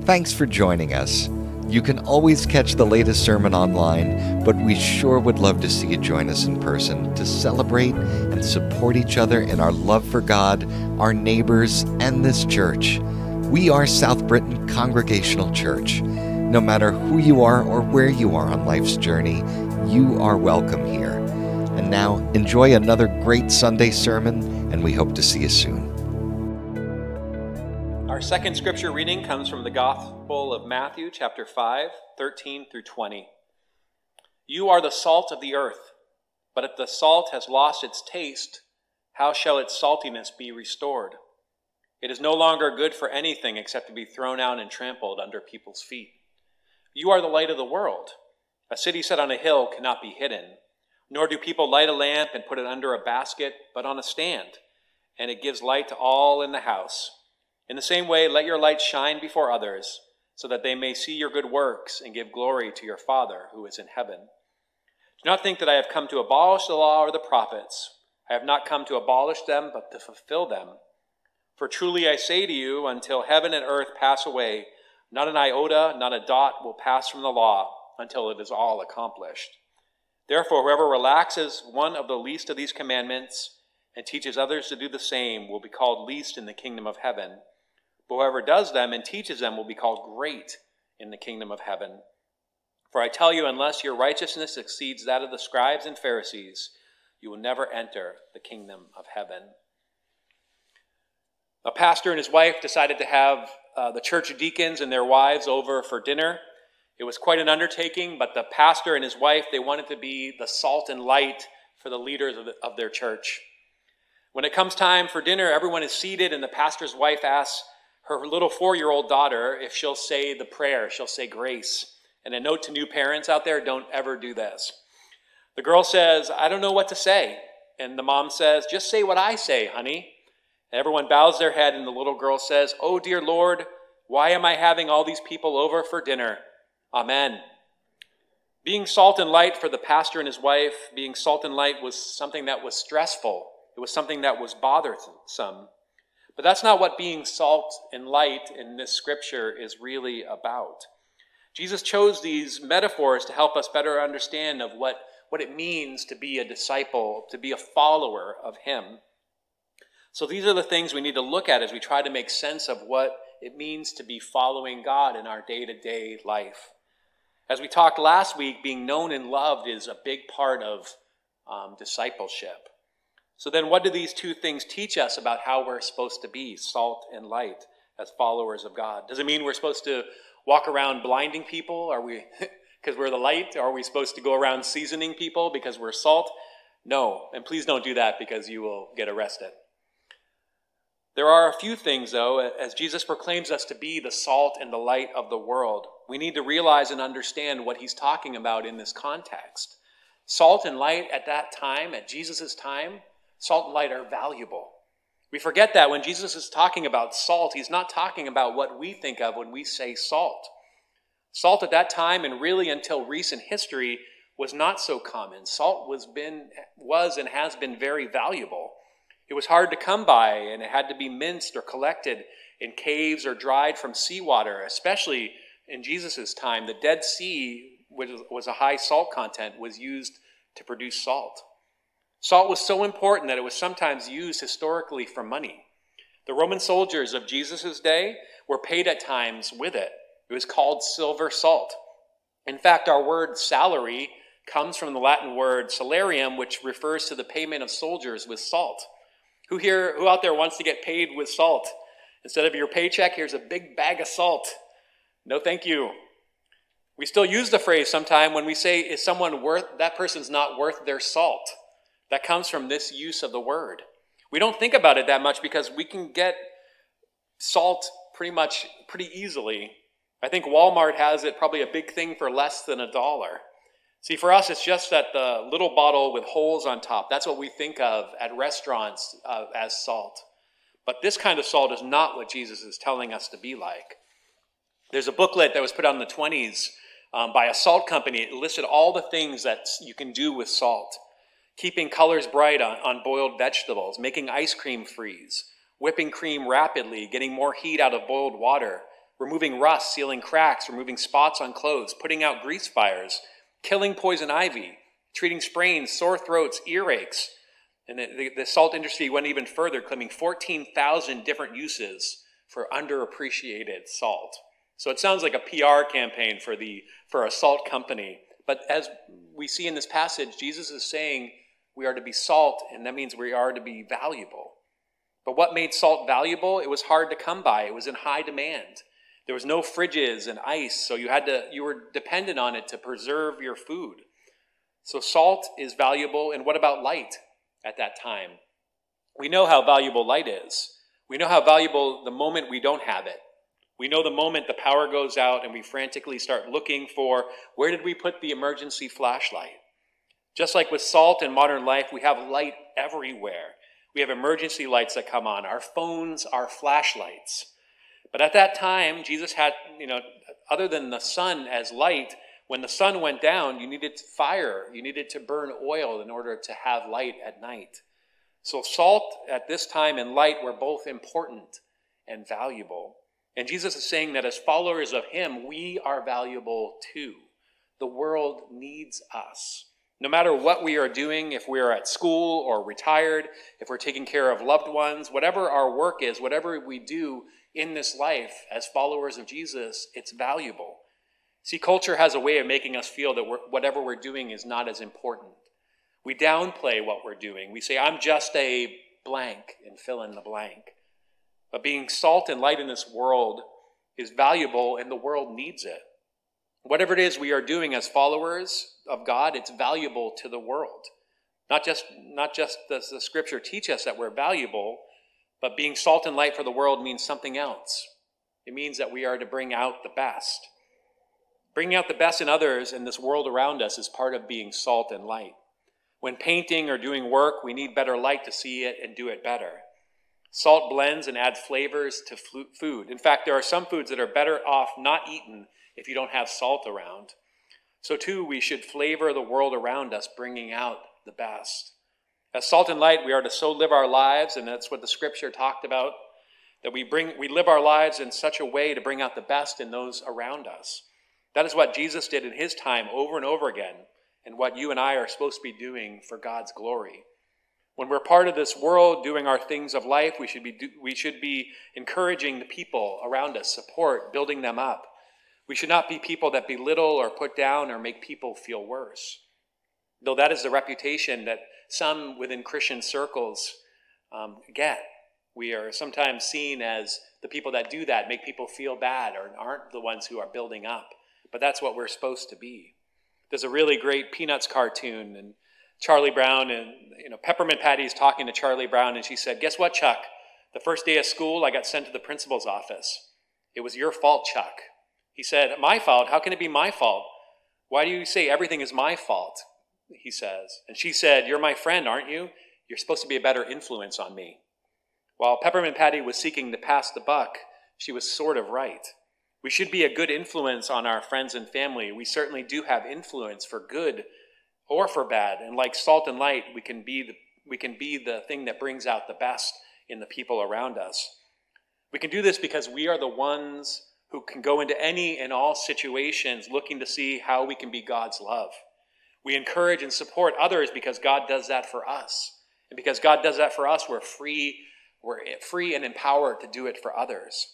Thanks for joining us. You can always catch the latest sermon online, but we sure would love to see you join us in person to celebrate and support each other in our love for God, our neighbors, and this church. We are South Britain Congregational Church. No matter who you are or where you are on life's journey, you are welcome here. And now, enjoy another great Sunday sermon, and we hope to see you soon. Our second scripture reading comes from the Gospel of Matthew, chapter 5, 13 through 20. You are the salt of the earth, but if the salt has lost its taste, how shall its saltiness be restored? It is no longer good for anything except to be thrown out and trampled under people's feet. You are the light of the world. A city set on a hill cannot be hidden, nor do people light a lamp and put it under a basket, but on a stand, and it gives light to all in the house. In the same way, let your light shine before others, so that they may see your good works and give glory to your Father who is in heaven. Do not think that I have come to abolish the law or the prophets. I have not come to abolish them, but to fulfill them. For truly I say to you, until heaven and earth pass away, not an iota, not a dot will pass from the law until it is all accomplished. Therefore, whoever relaxes one of the least of these commandments and teaches others to do the same will be called least in the kingdom of heaven. But whoever does them and teaches them will be called great in the kingdom of heaven. For I tell you, unless your righteousness exceeds that of the scribes and Pharisees, you will never enter the kingdom of heaven. A pastor and his wife decided to have the church deacons and their wives over for dinner. It was quite an undertaking, but the pastor and his wife, they wanted to be the salt and light for the leaders of their church. When it comes time for dinner, everyone is seated, and the pastor's wife asks her little 4-year-old daughter if she'll say the prayer, she'll say grace. And a note to new parents out there, don't ever do this. The girl says, I don't know what to say. And the mom says, just say what I say, honey. And everyone bows their head, and the little girl says, oh, dear Lord, why am I having all these people over for dinner? Amen. Being salt and light for the pastor and his wife, being salt and light was something that was stressful. It was something that was bothersome. But that's not what being salt and light in this scripture is really about. Jesus chose these metaphors to help us better understand of what it means to be a disciple, to be a follower of him. So these are the things we need to look at as we try to make sense of what it means to be following God in our day-to-day life. As we talked last week, being known and loved is a big part of discipleship. So then what do these two things teach us about how we're supposed to be, salt and light, as followers of God? Does it mean we're supposed to walk around blinding people? Are we, because we're the light? Are we supposed to go around seasoning people because we're salt? No, and please don't do that because you will get arrested. There are a few things, though, as Jesus proclaims us to be the salt and the light of the world. We need to realize and understand what he's talking about in this context. Salt and light at that time, at Jesus' time, salt and light are valuable. We forget that when Jesus is talking about salt, he's not talking about what we think of when we say salt. Salt at that time, and really until recent history, was not so common. Salt was and has been very valuable. It was hard to come by, and it had to be minced or collected in caves or dried from seawater, especially in Jesus' time. The Dead Sea, which was a high salt content, was used to produce salt. Salt was so important that it was sometimes used historically for money. The Roman soldiers of Jesus' day were paid at times with it. It was called silver salt. In fact, our word salary comes from the Latin word salarium, which refers to the payment of soldiers with salt. Who out there wants to get paid with salt? Instead of your paycheck, here's a big bag of salt. No, thank you. We still use the phrase sometime when we say, is someone that person's not worth their salt. That comes from this use of the word. We don't think about it that much because we can get salt pretty easily. I think Walmart has it probably a big thing for less than $1. See, for us, it's just that the little bottle with holes on top. That's what we think of at restaurants as salt. But this kind of salt is not what Jesus is telling us to be like. There's a booklet that was put out in the 1920s by a salt company. It listed all the things that you can do with salt. Keeping colors bright on boiled vegetables, making ice cream freeze, whipping cream rapidly, getting more heat out of boiled water, removing rust, sealing cracks, removing spots on clothes, putting out grease fires, killing poison ivy, treating sprains, sore throats, earaches. And the salt industry went even further, claiming 14,000 different uses for underappreciated salt. So it sounds like a PR campaign for a salt company. But as we see in this passage, Jesus is saying we are to be salt, and that means we are to be valuable. But what made salt valuable? It was hard to come by. It was in high demand. There was no fridges and ice, so you were dependent on it to preserve your food. So salt is valuable, and what about light at that time? We know how valuable light is. We know how valuable the moment we don't have it. We know the moment the power goes out and we frantically start looking for, where did we put the emergency flashlight? Just like with salt in modern life, we have light everywhere. We have emergency lights that come on. Our phones are flashlights. But at that time, Jesus had, other than the sun as light, when the sun went down, you needed fire. You needed to burn oil in order to have light at night. So salt at this time and light were both important and valuable. And Jesus is saying that as followers of him, we are valuable too. The world needs us. No matter what we are doing, if we are at school or retired, if we're taking care of loved ones, whatever our work is, whatever we do in this life as followers of Jesus, it's valuable. See, culture has a way of making us feel that whatever we're doing is not as important. We downplay what we're doing. We say, I'm just a blank, and fill in the blank. But being salt and light in this world is valuable, and the world needs it. Whatever it is we are doing as followers of God, it's valuable to the world. Not just does the scripture teach us that we're valuable, but being salt and light for the world means something else. It means that we are to bring out the best. Bringing out the best in others in this world around us is part of being salt and light. When painting or doing work, we need better light to see it and do it better. Salt blends and adds flavors to food. In fact, there are some foods that are better off not eaten if you don't have salt around. So too, we should flavor the world around us, bringing out the best. As salt and light, we are to so live our lives, and that's what the scripture talked about, that we live our lives in such a way to bring out the best in those around us. That is what Jesus did in his time over and over again, and what you and I are supposed to be doing for God's glory. When we're part of this world doing our things of life, we should be encouraging the people around us, support, building them up. We should not be people that belittle or put down or make people feel worse. Though that is the reputation that some within Christian circles get. We are sometimes seen as the people that do that, make people feel bad or aren't the ones who are building up. But that's what we're supposed to be. There's a really great Peanuts cartoon, and Charlie Brown and Peppermint Patty is talking to Charlie Brown, and she said, "Guess what, Chuck? The first day of school, I got sent to the principal's office. It was your fault, Chuck." He said, "My fault? How can it be my fault? Why do you say everything is my fault?" He says. And she said, "You're my friend, aren't you? You're supposed to be a better influence on me." While Peppermint Patty was seeking to pass the buck, she was sort of right. We should be a good influence on our friends and family. We certainly do have influence for good or for bad. And like salt and light, we can be the thing that brings out the best in the people around us. We can do this because we are the ones who can go into any and all situations looking to see how we can be God's love. We encourage and support others because God does that for us. And because God does that for us, we're free and empowered to do it for others.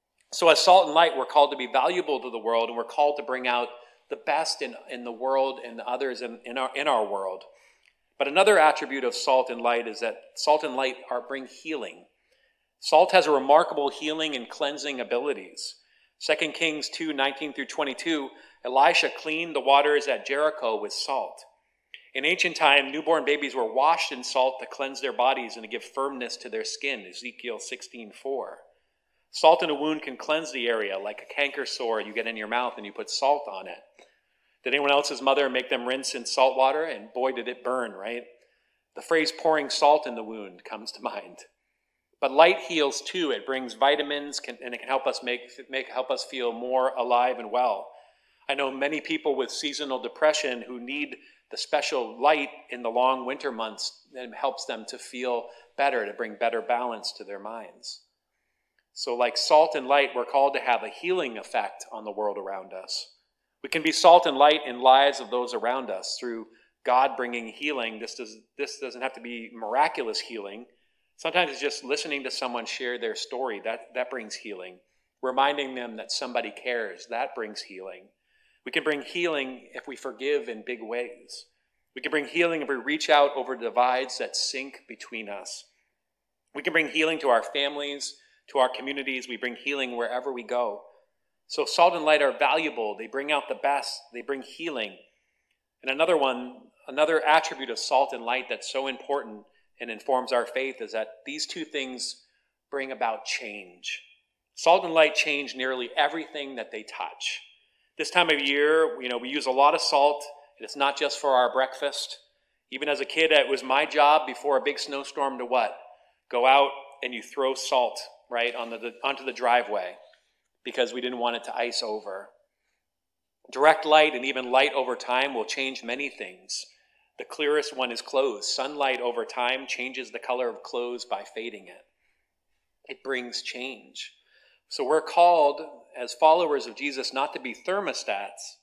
So as salt and light, we're called to be valuable to the world, and we're called to bring out the best in the world and others in our world. But another attribute of salt and light is that salt and light bring healing. Salt has a remarkable healing and cleansing abilities. 2 Kings 2:19 through 22, Elisha cleaned the waters at Jericho with salt. In ancient time, newborn babies were washed in salt to cleanse their bodies and to give firmness to their skin, Ezekiel 16:4. Salt in a wound can cleanse the area, like a canker sore you get in your mouth and you put salt on it. Did anyone else's mother make them rinse in salt water? And boy, did it burn, right? The phrase pouring salt in the wound comes to mind. But light heals too. It brings vitamins and it can help us help us feel more alive and well. I know many people with seasonal depression who need the special light in the long winter months, and it helps them to feel better, to bring better balance to their minds. So like salt and light, we're called to have a healing effect on the world around us. We can be salt and light in lives of those around us through God bringing healing. This doesn't have to be miraculous healing. Sometimes it's just listening to someone share their story. That brings healing. Reminding them that somebody cares. That brings healing. We can bring healing if we forgive in big ways. We can bring healing if we reach out over divides that sink between us. We can bring healing to our families, to our communities. We bring healing wherever we go. So salt and light are valuable. They bring out the best. They bring healing. And another attribute of salt and light that's so important and informs our faith is that these two things bring about change. Salt and light change nearly everything that they touch. This time of year, we use a lot of salt. It's not just for our breakfast. Even as a kid, it was my job before a big snowstorm to what? Go out and you throw salt, right, onto the driveway because we didn't want it to ice over. Direct light and even light over time will change many things. The clearest one is clothes. Sunlight over time changes the color of clothes by fading it. It brings change. So we're called as followers of Jesus not to be thermostats,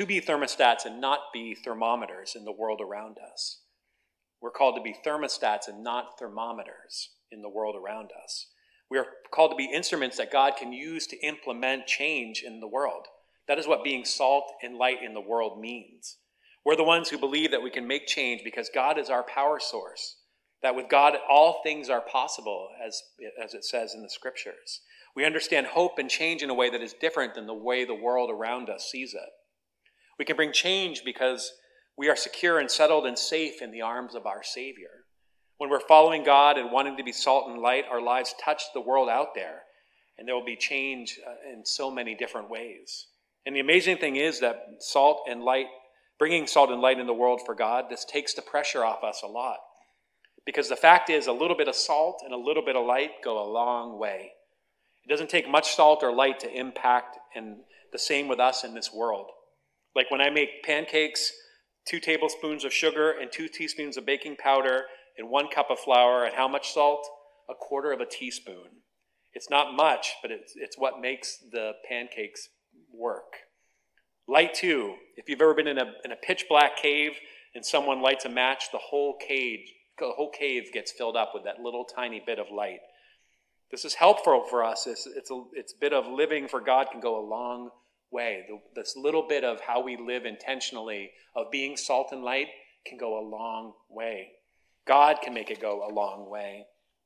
and not be thermometers in the world around us. We're called to be thermostats and not thermometers in the world around us. We are called to be instruments that God can use to implement change in the world. That is what being salt and light in the world means. We're the ones who believe that we can make change because God is our power source, that with God all things are possible, as it says in the scriptures. We understand hope and change in a way that is different than the way the world around us sees it. We can bring change because we are secure and settled and safe in the arms of our Savior. When we're following God and wanting to be salt and light, our lives touch the world out there, and there will be change in so many different ways. And the amazing thing is that bringing salt and light in the world for God, this takes the pressure off us a lot. Because the fact is, a little bit of salt and a little bit of light go a long way. It doesn't take much salt or light to impact, and the same with us in this world. Like when I make pancakes, 2 tablespoons of sugar and 2 teaspoons of baking powder and 1 cup of flour, and how much salt? 1/4 teaspoon. It's not much, but it's what makes the pancakes work. Light too. If you've ever been in a pitch black cave and someone lights a match, the whole cave gets filled up with that little tiny bit of light. This is helpful for us. It's a bit of living for God can go a long way. This little bit of how we live intentionally, of being salt and light, can go a long way. God can make it go a long way.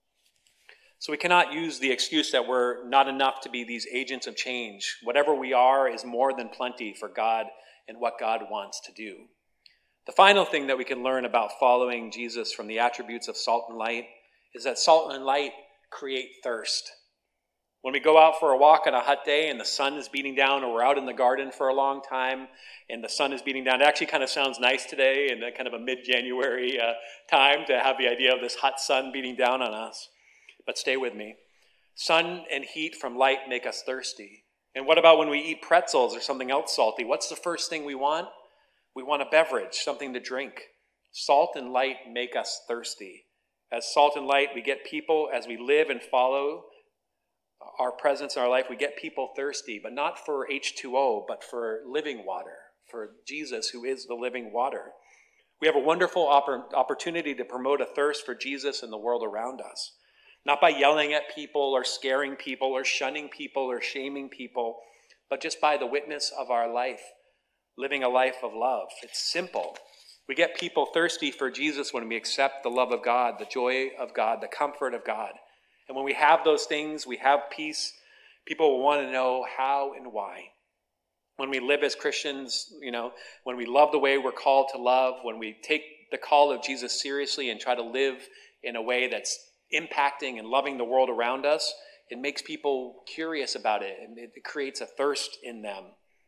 So we cannot use the excuse that we're not enough to be these agents of change. Whatever we are is more than plenty for God and what God wants to do. The final thing that we can learn about following Jesus from the attributes of salt and light is that salt and light create thirst. When we go out for a walk on a hot day and the sun is beating down, or we're out in the garden for a long time and the sun is beating down, it actually kind of sounds nice today in kind of a mid-January time to have the idea of this hot sun beating down on us. But stay with me. Sun and heat from light make us thirsty. And what about when we eat pretzels or something else salty? What's the first thing we want? We want a beverage, something to drink. Salt and light make us thirsty. As salt and light, we get people, as we live and follow our presence in our life, we get people thirsty, but not for H2O, but for living water, for Jesus, who is the living water. We have a wonderful opportunity to promote a thirst for Jesus in the world around us. Not by yelling at people or scaring people or shunning people or shaming people, but just by the witness of our life, living a life of love. It's simple. We get people thirsty for Jesus when we accept the love of God, the joy of God, the comfort of God. And when we have those things, we have peace. People will want to know how and why. When we live as Christians, when we love the way we're called to love, when we take the call of Jesus seriously and try to live in a way that's impacting and loving the world around us, it makes people curious about it, and it creates a thirst in them.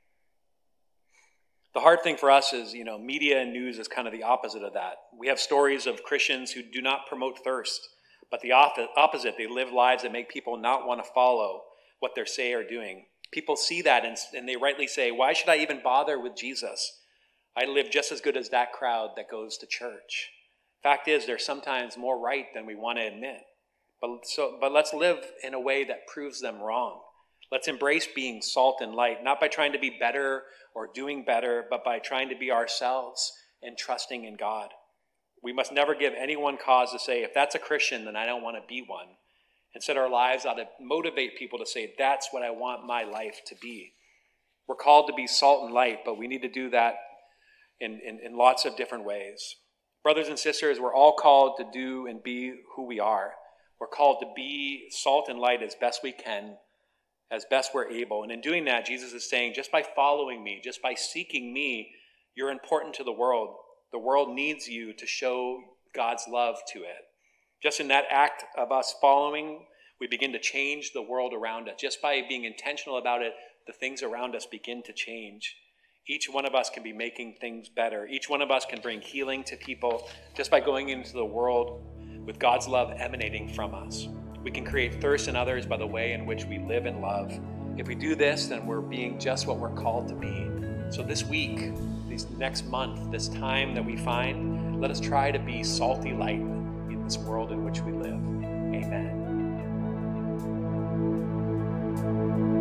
The hard thing for us is, media and news is kind of the opposite of that. We have stories of Christians who do not promote thirst, but the opposite. They live lives that make people not want to follow what they say are doing. People see that and they rightly say, why should I even bother with Jesus? I live just as good as that crowd that goes to church. Fact is, they're sometimes more right than we want to admit. But let's live in a way that proves them wrong. Let's embrace being salt and light, not by trying to be better or doing better, but by trying to be ourselves and trusting in God. We must never give anyone cause to say, if that's a Christian, then I don't want to be one. Instead, our lives ought to motivate people to say, that's what I want my life to be. We're called to be salt and light, but we need to do that in lots of different ways. Brothers and sisters, we're all called to do and be who we are. We're called to be salt and light as best we can, as best we're able. And in doing that, Jesus is saying, just by following me, just by seeking me, you're important to the world. The world needs you to show God's love to it. Just in that act of us following, we begin to change the world around us. Just by being intentional about it, the things around us begin to change. Each one of us can be making things better. Each one of us can bring healing to people just by going into the world with God's love emanating from us. We can create thirst in others by the way in which we live and love. If we do this, then we're being just what we're called to be. So this week, this next month, this time that we find, let us try to be salty light in this world in which we live. Amen.